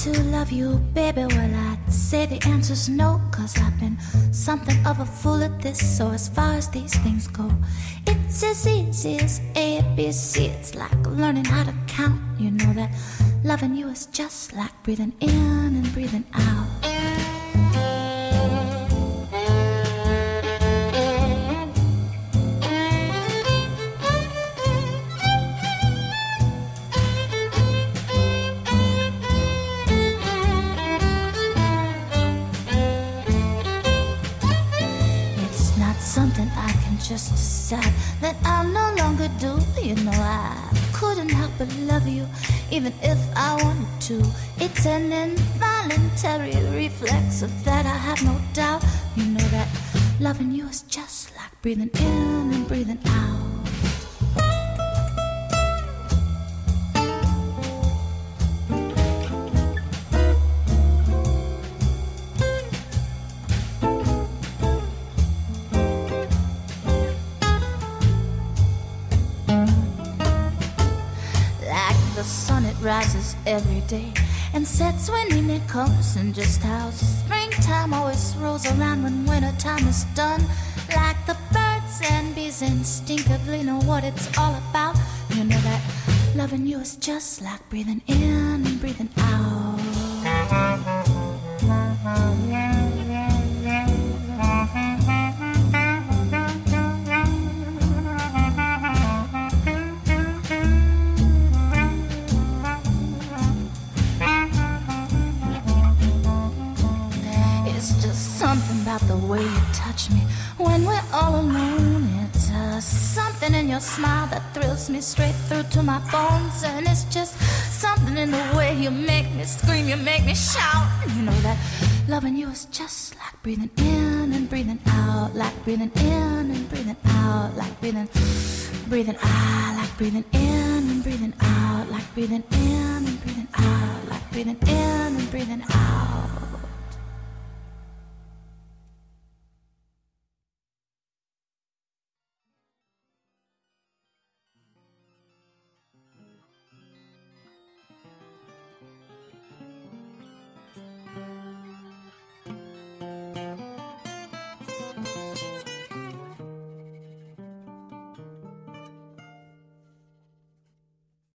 to love you, baby? Well, I'd say the answer's no, 'cause I've been something of a fool at this. So as far as these things go, it's as easy as A, B, C. It's like learning how to count. You know that loving you is just like breathing in and breathing out. Something I can just decide that I'll no longer do. You know I couldn't help but love you, even if I wanted to. It's an involuntary reflex of that, I have no doubt. You know that loving you is just like breathing in and breathing out. Rises every day and sets when evening comes, and just how springtime always rolls around when wintertime is done. Like the birds and bees instinctively know what it's all about. You know that loving you is just like breathing in and breathing out. Something about the way you touch me when we're all alone. It's something in your smile that thrills me straight through to my bones. And it's just something in the way you make me scream, you make me shout. You know that loving you is just like breathing in and breathing out. Like breathing in and breathing out. Like breathing out. Like breathing in and breathing out. Like breathing in and breathing out. Like breathing in and breathing out.